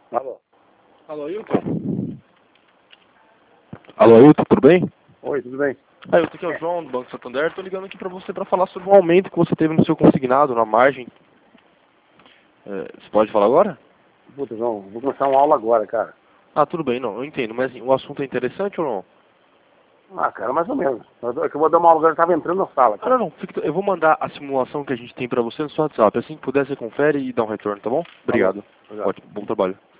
Alô? Alô, Ailton? Alô, Ailton, tudo bem? Oi, tudo bem? Ailton, aqui é o João do Banco Santander. Tô ligando aqui pra você pra falar sobre um aumento que você teve no seu consignado, na margem. Você pode falar agora? Puta, João, vou começar uma aula agora, cara. Ah, tudo bem, não, eu entendo, mas o assunto é interessante ou não? Ah, cara, mais ou menos. É que eu vou dar uma aula agora, eu tava entrando na sala, Ah, cara. não, eu vou mandar a simulação que a gente tem pra você no seu WhatsApp. Assim que puder, você confere e dá um retorno, tá bom? Tá bom. Obrigado. Obrigado. Ótimo, bom trabalho.